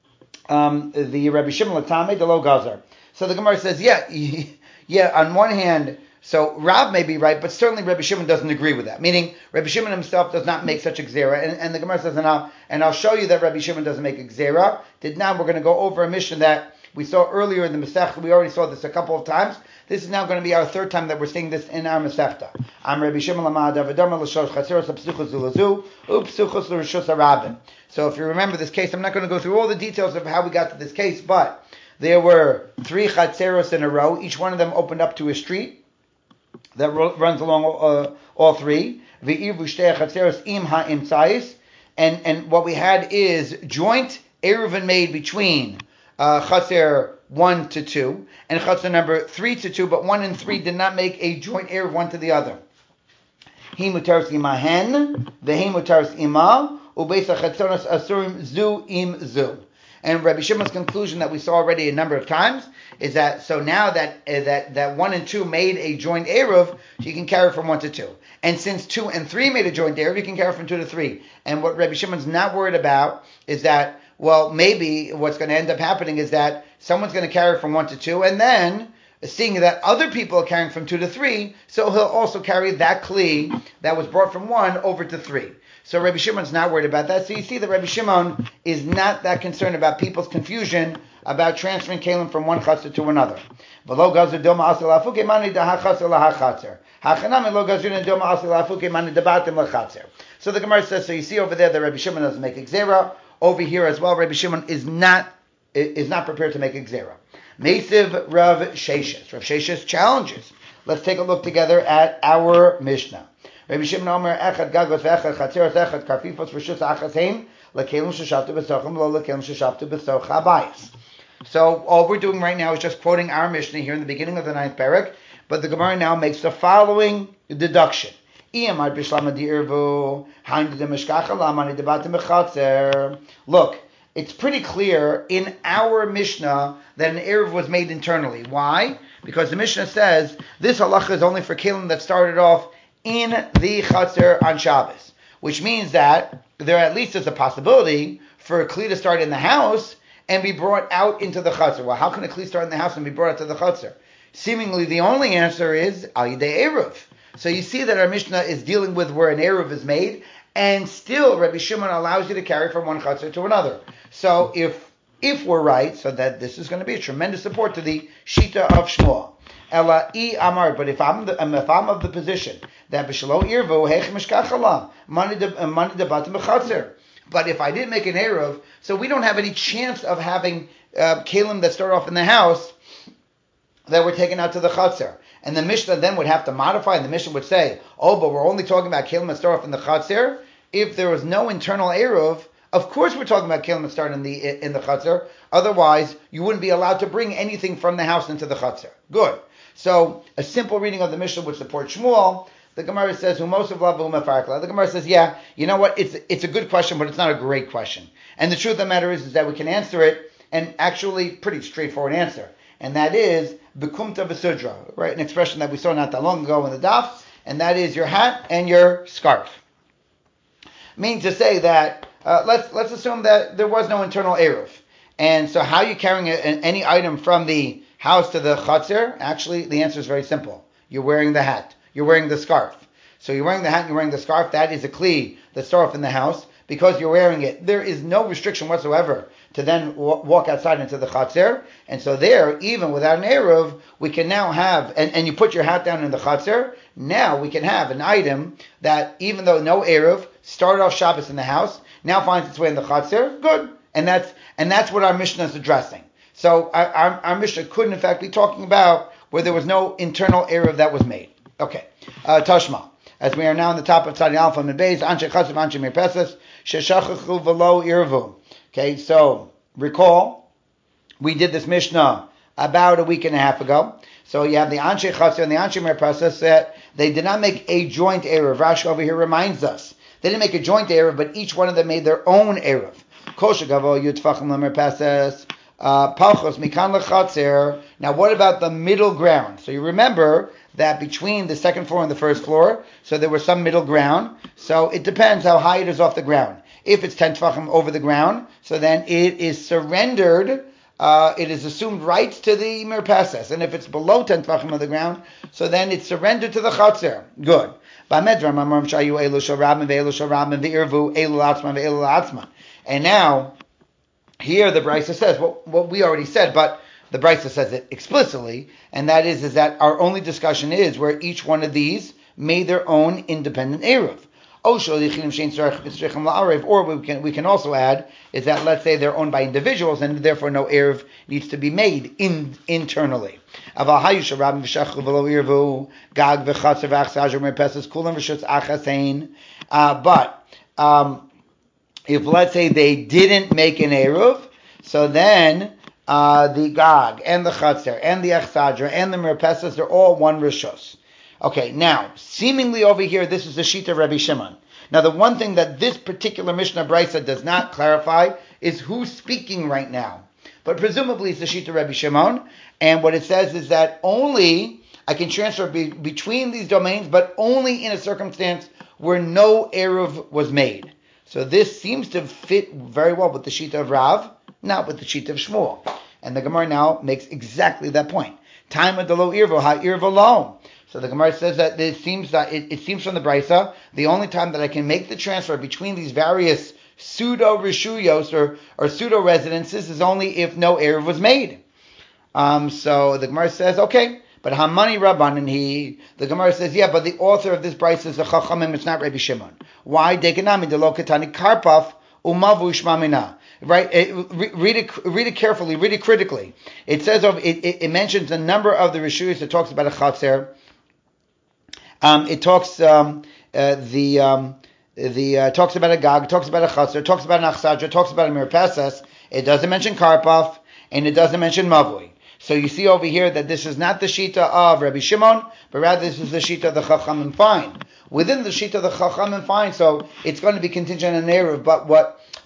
A: um, the Rabbi Shimon Latame, the Lo Gazar. So the Gemara says, yeah, yeah, on one hand, so Rav may be right, but certainly Rabbi Shimon doesn't agree with that. Meaning, Rabbi Shimon himself does not make such a gzera. And, and the Gemara says, and I'll, and I'll show you that Rabbi Shimon doesn't make a gzera. Did now we're going to go over a mission that we saw earlier in the Masechta. We already saw this a couple of times. This is now going to be our third time that we're seeing this in our Masechta. I'm Rabbi Shimon Lamad Avadama L'Shosh Chatzeros Apsuchos Zulazu Upsuchos L'Rishus Harabim. So if you remember this case, I'm not going to go through all the details of how we got to this case, but there were three Chatzeros in a row. Each one of them opened up to a street that ro- runs along uh, all three. And and what we had is joint Eruvin made between uh, Chatzer one to two and Chatzer number three to two, but one and three did not make a joint Eruv one to the other. He mutaris imahen, vehe mutaris ima, ubeisa Chatzonos asurim zu im zu. And Rabbi Shimon's conclusion that we saw already a number of times is that so now that uh, that that one and two made a joint eruv, you can carry from one to two. And since two and three made a joint eruv, you can carry from two to three. And what Rabbi Shimon's not worried about is that, well, maybe what's going to end up happening is that someone's going to carry from one to two, and then seeing that other people are carrying from two to three, so he'll also carry that kli that was brought from one over to three. So Rabbi Shimon's not worried about that. So you see that Rabbi Shimon is not that concerned about people's confusion about transferring kalim from one chatzar to another. So the Gemara says, so you see over there that Rabbi Shimon doesn't make a gzera. Over here as well, Rabbi Shimon is not is not prepared to make a gzera. Mesiv Rav Sheshes. Rav Sheshes challenges. Let's take a look together at our Mishnah. Rabbi Shimon Omer echad gagos ve'echad chatzeros echad karfifos rishus achasheim lekelim sheshavtu b'sochim lo lekelim sheshavtu b'soch habayis. So all we're doing right now is just quoting our Mishnah here in the beginning of the ninth parak, but the Gemara now makes the following deduction. Look, it's pretty clear in our Mishnah that an Eruv was made internally. Why? Because the Mishnah says this halacha is only for kelim that started off in the Chatzar on Shabbos, which means that there at least is a possibility for a Kli to start in the house and be brought out into the Chatzar. Well, how can a Kli start in the house and be brought out to the Chatzar? Seemingly the only answer is Al Yidei Eruv. So you see that our Mishnah is dealing with where an Eruv is made, and still Rabbi Shimon allows you to carry from one Chatzar to another. So if if we're right, so that this is going to be a tremendous support to the Shita of Shmuel. Ela I Amar, but if I'm the, if I'm of the position that B'Shelo Irvu Heich Mishkachala Mani Debatim B'Chatzar, but if I didn't make an Eruv, so we don't have any chance of having uh, Kalim that start off in the house that were taken out to the Chatzar. And the Mishnah then would have to modify, and the Mishnah would say, oh, but we're only talking about Kalim that start off in the Chatzar. If there was no internal Eruv, of course we're talking about Kalim that start in the in the Chatzar. Otherwise, you wouldn't be allowed to bring anything from the house into the Chatzar. Good. So, a simple reading of the Mishnah would support Shmuel. The Gemara says, "Who most of love, The Gemara says, yeah, you know what? It's it's a good question, but it's not a great question. And the truth of the matter is, is that we can answer it, and actually pretty straightforward answer. And that is, Bekumta V'Sudra, right? An expression that we saw not that long ago in the daf, and that is your hat and your scarf. Meaning to say that, uh, let's let's assume that there was no internal Eruv. And so how are you carrying a, any item from the house to the Chatzar? Actually, the answer is very simple. You're wearing the hat. You're wearing the scarf. So you're wearing the hat and you're wearing the scarf. That is a Kli that start off in the house. Because you're wearing it, there is no restriction whatsoever to then w- walk outside into the Chatzar. And so there, even without an Eruv, we can now have, and, and you put your hat down in the Chatzar, now we can have an item that, even though no Eruv, started off Shabbos in the house, now finds its way in the Chatzar. Good. And that's and that's what our Mishnah is addressing. So our, our, our Mishnah could, in fact, be talking about where there was no internal Eruv that was made. Okay. Uh, Tashma. As we are now on the top of Tzadi Alpha and Beis, Anshe Chatzar, Anshe Mirpesas, Sheshachachu V'lo Irvu. Okay, so recall, we did this Mishnah about a week and a half ago. So you have the Anshe Chatzar and the Anshe Mirpesas that they did not make a joint Eruv. Rashi over here reminds us. They didn't make a joint Eruv, but each one of them made their own Eruv. Kol Shegavo Yutfachim L'Mirpesas, Palchos Mikan L'Chatzar. Now what about the middle ground? So you remember that between the second floor and the first floor, so there was some middle ground. So it depends how high it is off the ground. If it's ten tefachim over the ground, so then it is surrendered, uh, it is assumed rights to the mirpesas. And if it's below ten tefachim of the ground, so then it's surrendered to the chatzar. Good. And now, here the Brisa says, well, what we already said, but the Brisa says it explicitly, and that is, is that our only discussion is where each one of these made their own independent Eruv. Or we can we can also add is that, let's say they're owned by individuals and therefore no Eruv needs to be made in internally. Uh, but um, if, let's say, they didn't make an Eruv, so then Uh, the Gag, and the Chatzar, and the Echsadra, and the Mirpesas, they're all one Rishos. Okay, now, seemingly over here, this is the Shita Rabbi Shimon. Now, the one thing that this particular Mishnah Brisa does not clarify is who's speaking right now. But presumably it's the Shita Rabbi Shimon, and what it says is that only, I can transfer be, between these domains, but only in a circumstance where no Eruv was made. So this seems to fit very well with the Shita of Rav, not with the Shita of Shmuel. And the Gemara now makes exactly that point. Time of the low irvo, ha irvo lo. So the Gemara says that it seems that it, it seems from the Brisa, the only time that I can make the transfer between these various pseudo rishuyos or, or pseudo residences is only if no eruv was made. Um, so the Gemara says, okay, but Hamani Rabban, and he, the Gemara says, yeah, but the author of this Brisa is the Chachamim, it's not Rabbi Shimon. Why? Dekanami de lo katani karpaf umavu ishmamina. Right, it, read it. Read it carefully. Read it critically. It says of it. It, it mentions a number of the rishuyos that talks about a chatzar. Um, it talks um, uh, the um, the uh, talks about a gag. Talks about a chatzar. Talks about an achsadra. Talks about a mirpesas. It doesn't mention karpaf, and it doesn't mention mavui. So you see over here that this is not the shita of Rabbi Shimon, but rather this is the shita of the Chachamim. Fine. Within the shita of the Chachamim, fine. So it's going to be contingent on eruv. But what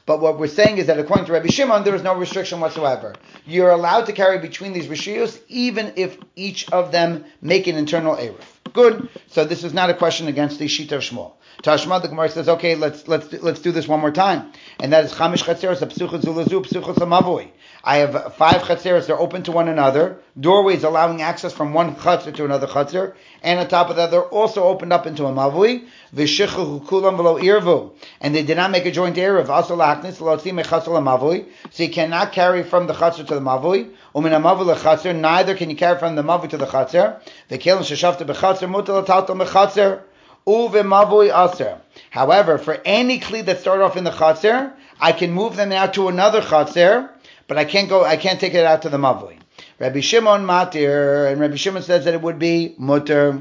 A: But what we're saying is that according to Rabbi Shimon, there is no restriction whatsoever. You're allowed to carry between these rishiyos, even if each of them make an internal eruv. Good. So this is not a question against the Shita of Shmuel. Tashma, the Gemara says, okay, let's let's let's do this one more time, and that is chamish chatzeros apsuchas zulazu psuchas lamavui. I have five chatzeros; they're open to one another. Doorways allowing access from one chatzer to another chatzer, and on top of that, they're also opened up into a mavui. V'shichu kulam v'lo irvu, and they did not make a joint eruv. Also lahaknis l'otzi mechatzer lamavui, so you cannot carry from the chatzer to the mavui. Umin hamavui lechatzer, neither can you carry from the mavui to the chatzer. V'kelim sheshavta bechatzer mutal ataltal mechatzer. Uve aser. However, for any kli that started off in the chaser, I can move them now to another chaser, but I can't go. I can't take it out to the mavui. Rabbi Shimon matir, and Rabbi Shimon says that it would be mutter.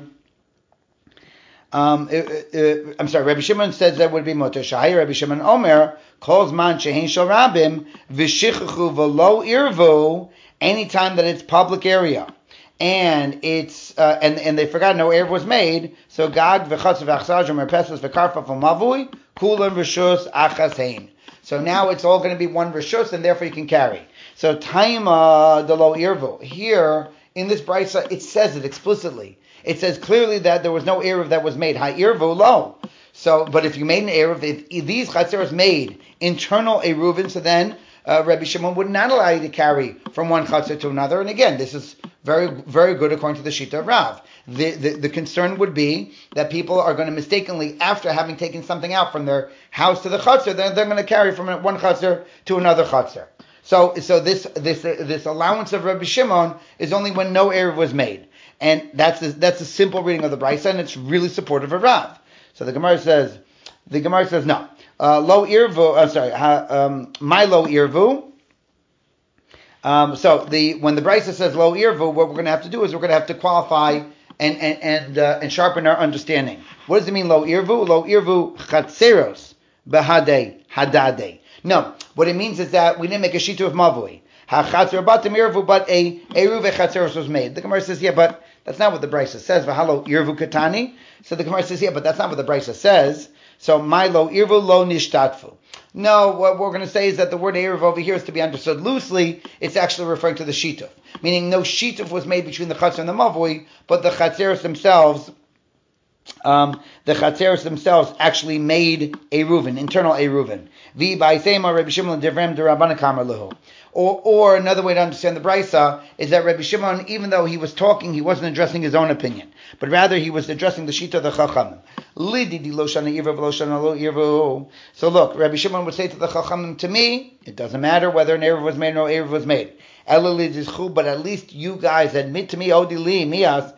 A: Um, it, it, I'm sorry. Rabbi Shimon says that it would be mutter. Shahai Rabbi Shimon Omer calls man shehin shel rabim v'shichachu v'lo irvu. Anytime that it's public area. And it's uh, and and they forgot no eruv was made. So Gag v'chatz v'achsaj u'merpesos v'karpa v'mavui kulam rishus achasein. So now it's all going to be one rishus, and therefore you can carry. So taima de lo irvu. Here in this brisa, it says it explicitly. It says clearly that there was no eruv that was made. Ha irvu lo. So, but if you made an eruv, if, if these chatzeros made internal eruvin, so then uh, Rabbi Shimon would not allow you to carry from one chatzer to another. And again, this is very, very good according to the Shita of Rav. The, the, the concern would be that people are going to mistakenly, after having taken something out from their house to the chutzner, they're, they're going to carry from one chutzner to another chutzner. So, so this, this, this allowance of Rabbi Shimon is only when no eruv was made. And that's a, that's a simple reading of the Brisa, and it's really supportive of Rav. So the Gemara says, the Gemara says, no. Uh, lo irvu, I'm sorry, ha, um, my lo irvu. Um, so the when the Brisa says lo irvu, what we're going to have to do is we're going to have to qualify and and and, uh, and sharpen our understanding. What does it mean lo irvu? Lo irvu chatzeros behade hadade. No, what it means is that we didn't make a shitu of mavui. Ha chatzer batim irvu, but a eruv chatzeros was made. The Gemara says, yeah, but that's not what the Brisa says. V'halo irvu katani. So the Gemara says, yeah, but that's not what the Brisa says. So my lo irvu lo nishtatfu. No, what we're going to say is that the word eruv over here is to be understood loosely. It's actually referring to the shituf, meaning no shituf was made between the chatzar and the mavui, but the chatzeros themselves, um, the chatzeros themselves actually made eruvin, internal eruvin. Vi ba'isema Rabbi Shimon devrem derabbanan kamar lehu. Or, or another way to understand the Brisa is that Rabbi Shimon, even though he was talking, he wasn't addressing his own opinion, but rather he was addressing the Shita of the Chachamim. So look, Rabbi Shimon would say to the Chachamim, to me, it doesn't matter whether an eruv was made or no eruv was made. But at least you guys admit to me, Odili, Mias,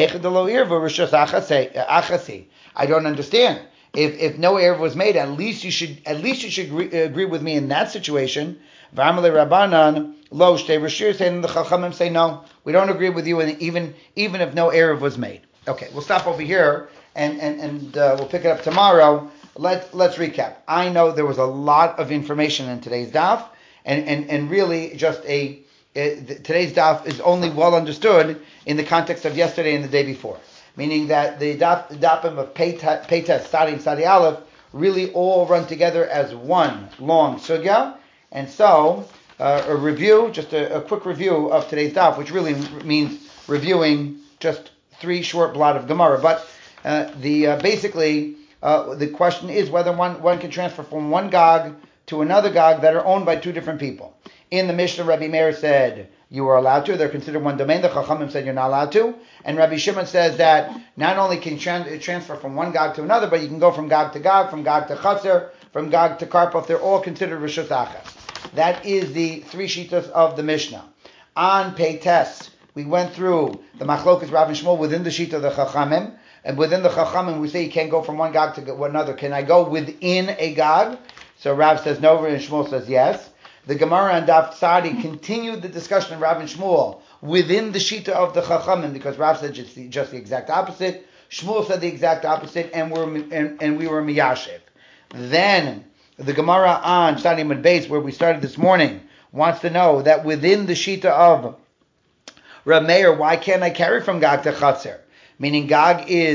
A: I don't understand. If if no eruv was made, at least you should at least you should agree, agree with me in that situation. V'amalei Rabbanan lo shtei rishus, and the Chachamim say no, we don't agree with you, and even even if no eruv was made. Okay, we'll stop over here and and and uh, we'll pick it up tomorrow. Let let's recap. I know there was a lot of information in today's daf, and and and really just a, a today's daf is only well understood in the context of yesterday and the day before. Meaning that the daf, the dafim of Peites, Sadi, and Sadi Aleph really all run together as one long sugya. And so, uh, a review, just a, a quick review of today's daf, which really means reviewing just three short blot of Gemara. But uh, the uh, basically, uh, the question is whether one, one can transfer from one Gog to another Gog that are owned by two different people. In the Mishnah, Rabbi Meir said you are allowed to. They're considered one domain. The Chachamim said you're not allowed to. And Rabbi Shimon says that not only can you tran- transfer from one Gog to another, but you can go from Gog to Gog, from Gog to Chatzar, from Gog to Karpov. They're all considered Rishus Achas. That is the three shitas of the Mishnah. On Peites, we went through the Machlokas Rav and Shmuel within the shita of the Chachamim. And within the Chachamim, we say you can't go from one Gog to another. Can I go within a Gog? So Rav says no, and Shmuel says yes. The Gemara and Daf Sadi continued the discussion of Rav and Shmuel within the Shita of the Chachamim, because Rav said just the, just the exact opposite, Shmuel said the exact opposite, and, we're, and, and we were Miyashiv. Then the Gemara on Sadi Mud Beis, where we started this morning, wants to know that within the Shita of Rav Meir, why can't I carry from Gog to Chatzar? Meaning Gog is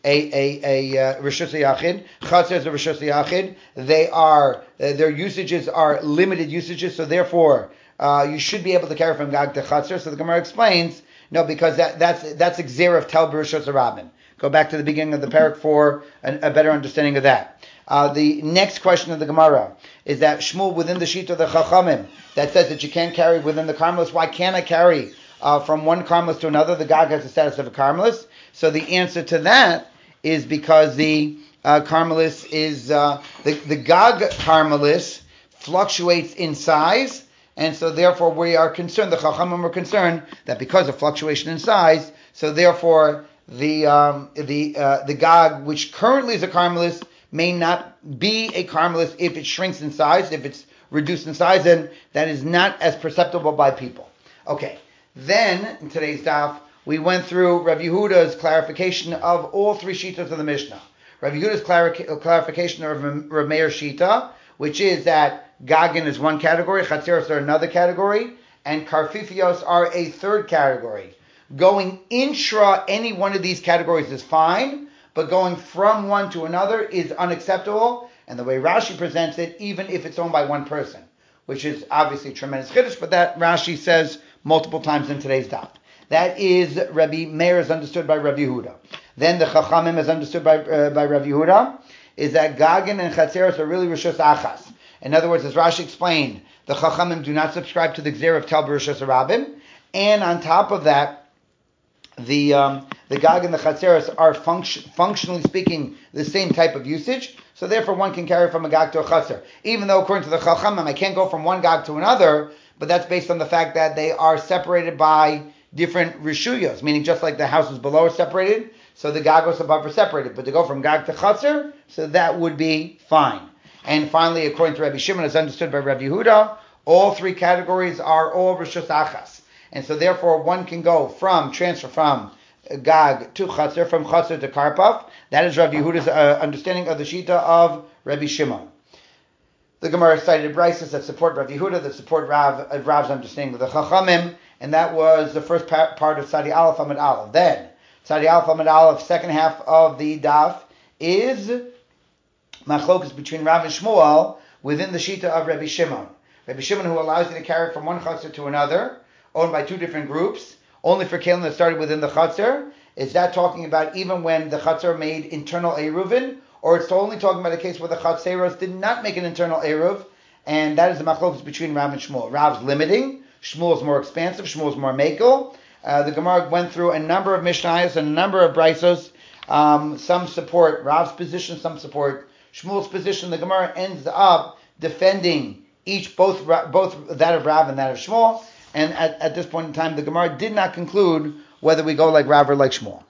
A: a a a uh, Rishus Yachid. Chatzar is a Rishus Yachid. They are uh, their usages are limited usages, so therefore uh, you should be able to carry from Gag to Chatzar. So the Gemara explains, no, because that that's that's a Gzera of Tel B'Rishus Rabin. Go back to the beginning of the parak for an, a better understanding of that. Uh, the next question of the Gemara is that Shmuel within the Shita of the Chachamim that says that you can't carry within the Carmelis. Why can't I carry uh, from one Carmelis to another? The Gag has the status of a Carmelis. So the answer to that is because the uh, Carmelis is uh, the the Gag Carmelis fluctuates in size, and so therefore we are concerned. The Chachamim are concerned that because of fluctuation in size, so therefore the um, the uh, the Gag, which currently is a Carmelis, may not be a Carmelis if it shrinks in size, if it's reduced in size, and that is not as perceptible by people. Okay, then in today's daf, we went through Rav Yehuda's clarification of all three shitas of the Mishnah. Rav Yehuda's clar- clarification of Rav Meir Shita, which is that Gagin is one category, Chatzeros are another category, and Karfifios are a third category. Going intra any one of these categories is fine, but going from one to another is unacceptable, and the way Rashi presents it, even if it's owned by one person, which is obviously tremendous chiddush, but that Rashi says multiple times in today's daf. That is Rabbi Meir is understood by Rabbi Yehuda. Then the Chachamim is understood by uh, by Rabbi Yehuda, is that Gagin and Chatzeros are really Rishus Achas. In other words, as Rashi explained, the Chachamim do not subscribe to the Gzera of Tel B'Rishus Rabim, and on top of that, the um, the Gag and the Chatzeros are function, functionally speaking the same type of usage, so therefore one can carry from a Gag to a Chatzer. Even though according to the Chachamim I can't go from one Gag to another, but that's based on the fact that they are separated by different rishuyos, meaning just like the houses below are separated, so the Gagos above are separated. But to go from Gag to Chatzer, so that would be fine. And finally, according to Rabbi Shimon, as understood by Rabbi Yehuda, all three categories are all Rishus Achas. And so therefore one can go from, transfer from Gag to Chatzer, from Chatzer to Karpov. That is Rabbi Yehuda's uh, understanding of the Shita of Rabbi Shimon. The Gemara cited Brises that support Rabbi Yehuda, that support Rav, uh, Rav's understanding of the Chachamim, and that was the first pa- part of Tzadi Aleph Amud Aleph. Then, Tzadi Aleph Amud Aleph, second half of the daf, is Machlokas between Rav and Shmuel within the Shita of Rabbi Shimon. Rabbi Shimon, who allows you to carry from one Chatzer to another, owned by two different groups, only for Kalim that started within the Chatzer. Is that talking about even when the Chatzer made internal Eruvin, or it's only talking about a case where the Chatzeros did not make an internal Eruv, and that is the Machlokas between Rav and Shmuel. Rav's limiting, Shmuel's more expansive, Shmuel's more makel. Uh, the Gemara went through a number of Mishnayos and a number of Brisos. Um, some support Rav's position, some support Shmuel's position. The Gemara ends up defending each, both both that of Rav and that of Shmuel. And at, at this point in time, the Gemara did not conclude whether we go like Rav or like Shmuel.